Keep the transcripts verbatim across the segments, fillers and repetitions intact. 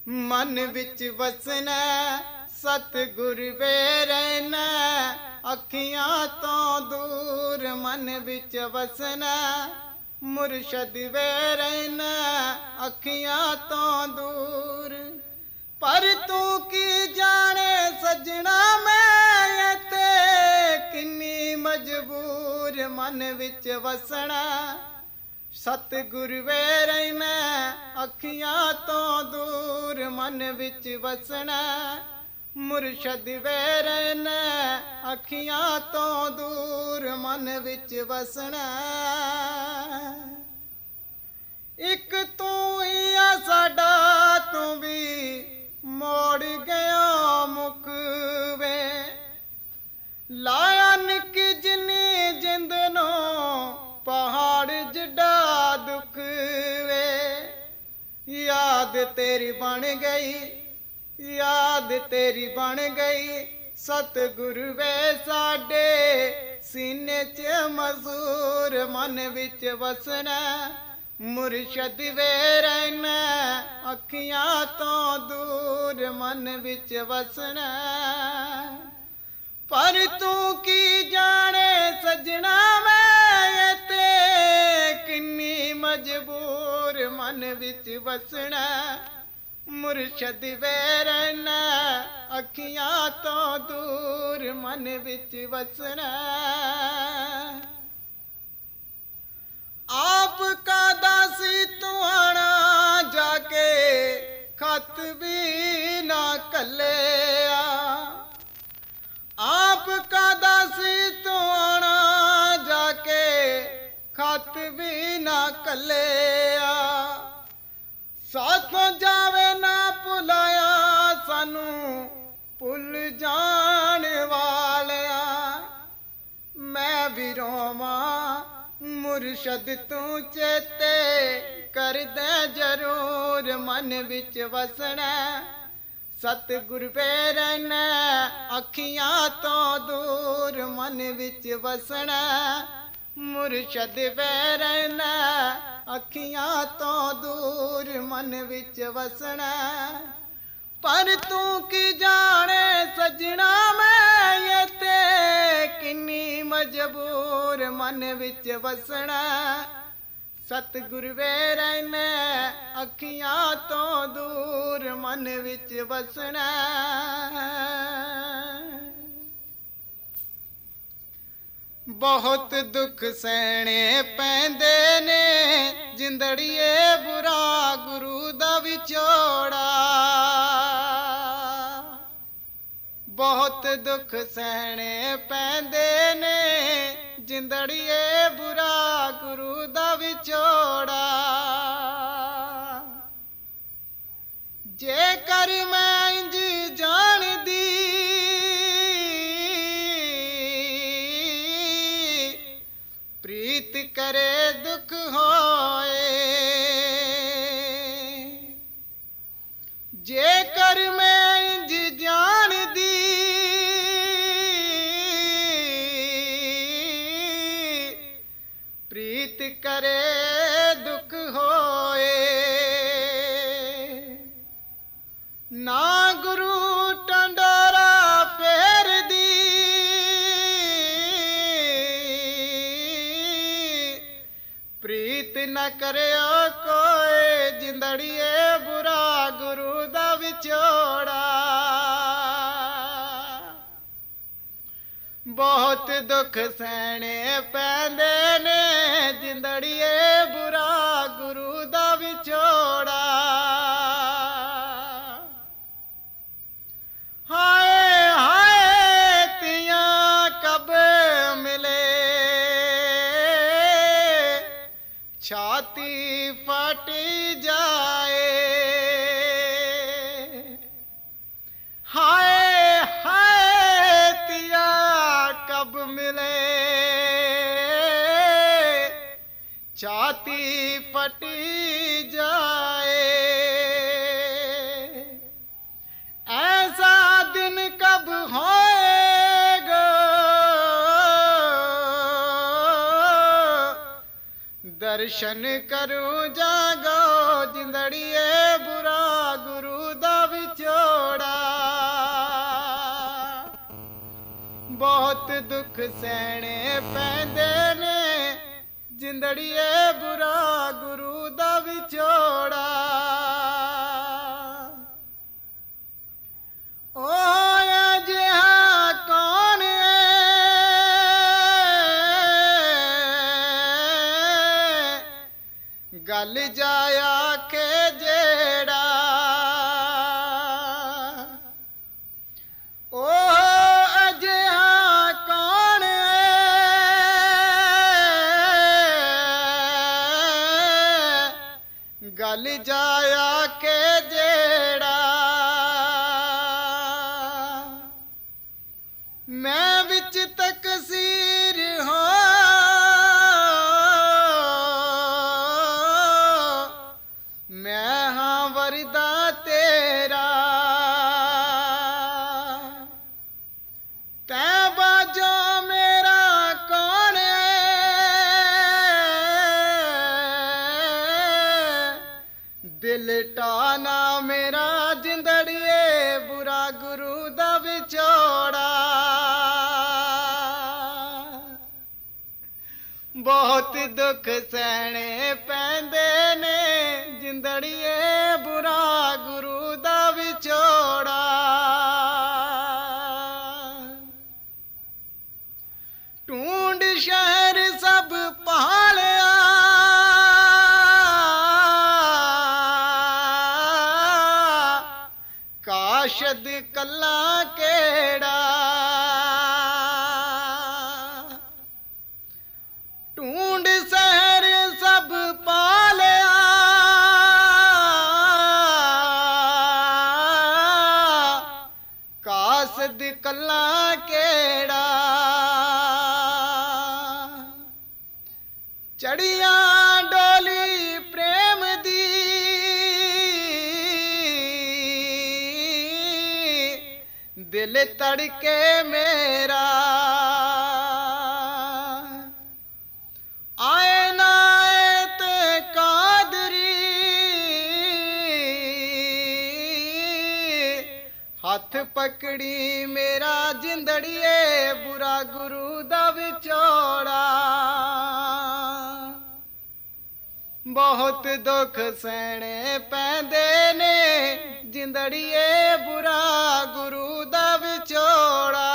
मन विच वसना सतगुर वे रहना अखियां तो दूर मन विच वसना मुर्शद वे रहना अखियां तो दूर पर तू की जाने सजना मैं ते किन्नी मजबूर मन विच वसना सतगुर वे रहना अखियां तो दूर मन विच वसना मुर्शद वे रहना अखियां तो दूर मन विच वसना एक तू ही आ साडा तू भी मोड़ गया मुख वे लाया निक जिन्नी जिंद नो पहाड़ जिड्डा दुख वे याद तेरी बन गई याद तेरी बन गई सतगुर वे साडे सीने च मजूर मन विच वसना मुर्शद वे रहना अखियां तो दूर मन विच वसना पर तू की जाने सजना मैं ते किन्नी मजबूर मन विच वसना मुर्शद वे रहना अखियां तो दूर मन विच वसना आप का दासी तू आना जाके खत भी ना कलिया आप का दासी तू आना जाके खत भी ना कलिया साथों जावे ना भुलाया सानू भुल जान वालिया मैं भी रोवा मुर्शद तू चेते कर दे जरूर मन विच वसना सतगुर वे रहना अखियां तो दूर मन विच वसना मुर्शद वे रहना अखियां तो दूर मन विच वसना पर तू की जाने सजना मैं ते किन्नी मजबूर मन विच वसना सतगुर वे रहना अखियां तो दूर मन विच वसना बहुत दुख सहने पैंदे ने जिंदड़िए बुरा गुरु दा विछोड़ा बहुत दुख सहने पैंदे ने जिंदड़िए बुरा गुरु दा विछोड़ा जे कर मैं इंज जान दी प्रीत करे दुख होए जे कर मैं इंज जान दी प्रीत करे दुख होए ना गुरु टंडोरा फेर दी प्रीत न करे कोई जिंदड़िए बुरा गुरु दा विछोड़ा बहुत दुख सहने पैंदे ने जिंदड़िए बुरा गुरु दा विछोड़ा हाय हाय तिया कब मिले छाती फट जाए हाय हाय तिया कब मिले छाती फटी जाए ऐसा दिन कब होएगा दर्शन करूं जागो जिंदड़िए बुरा गुरु दुख सहने पैंदे ने जिंदड़िए बुरा गुरु दा विछोड़ा। ओ अजिहा कौन है गल जाया के जेड़ा। ओ अजिहा कौन है गल जाया के जेड़ा। मैं विच तकसीर हो मैं हाँ वरदा तेरा। तै बाजो मेरा कौन है दिल टाना मेरा जिंदड़िए बुरा गुरु दा विछोड़ा। बहुत दुख सहने पैंदे ने जिंदड़िए बुरा गुरु दा विछोड़ा। ढूंढ शहर सब पहाड़िया काशद कल्ला केड़ा। ढूंढ शहर सब पालिया कासद कल्ला केड़ा। चढ़िया डोली प्रेम दी दिल तड़के मेरा। आए ना आए ते कादरी हथ पकड़ी मेरा जिंदड़िए बुरा गुरु दा विछोड़ा। बहुत दुख सहने पैंदे ने जिंदड़िए बुरा गुरु दा विछोड़ा।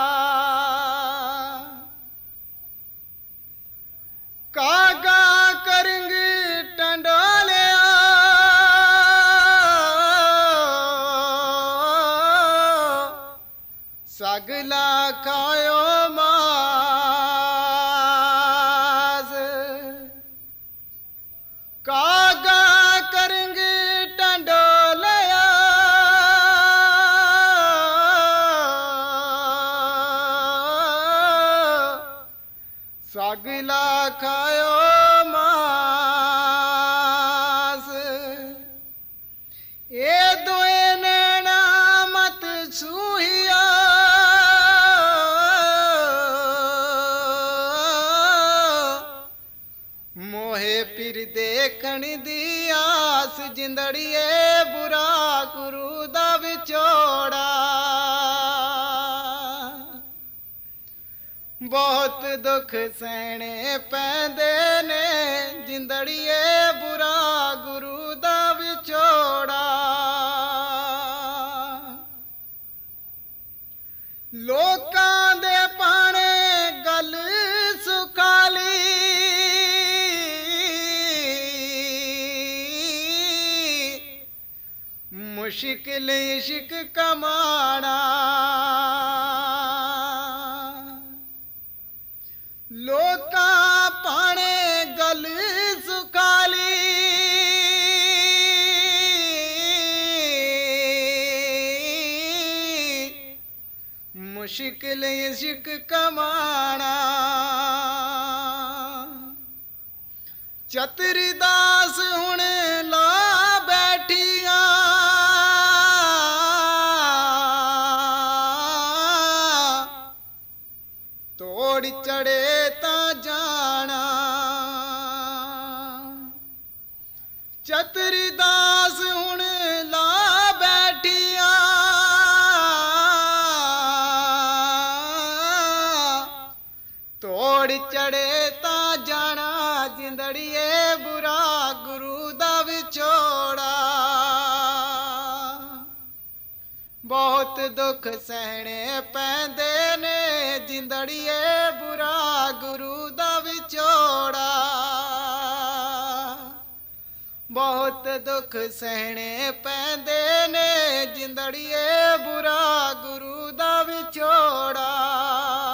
कागा करंग टंडोलिया सगला खायो मास। कागा करंग टंडोलिया सगला खायो मास। ए दोए नैना मत सूहिया मोहे फिर देखण दी आस जिंदड़िए बुरा गुरु दा विछोड़ा। बहुत दुख सहने पैंदे ने जिंदड़िए बुरा गुरु दा विछोड़ा। लोकां दे पाने गल सुखाली मुश्किल इश्क कमाना। लोका पाने गल सुखाली मुश्किल इश्क कमाना। चतरी दास हुण ला बैठिया तोड़ चढ़े ता जाना। चतरी दास हुण ला बैठिया ਚੜੇ ਤਾਂ ਜਾਣਾ ਜਿੰਦੜੀਏ ਬੁਰਾ ਗੁਰੂ ਦਾ ਵਿਛੋੜਾ। ਬਹੁਤ ਦੁੱਖ ਸਹਿਣੇ ਪੈਂਦੇ ਨੇ ਜਿੰਦੜੀਏ ਬੁਰਾ ਗੁਰੂ ਦਾ ਵਿਛੋੜਾ। ਬਹੁਤ ਦੁੱਖ ਸਹਿਣੇ ਪੈਂਦੇ ਨੇ ਜਿੰਦੜੀਏ ਬੁਰਾ ਗੁਰੂ ਦਾ ਵਿਛੋੜਾ।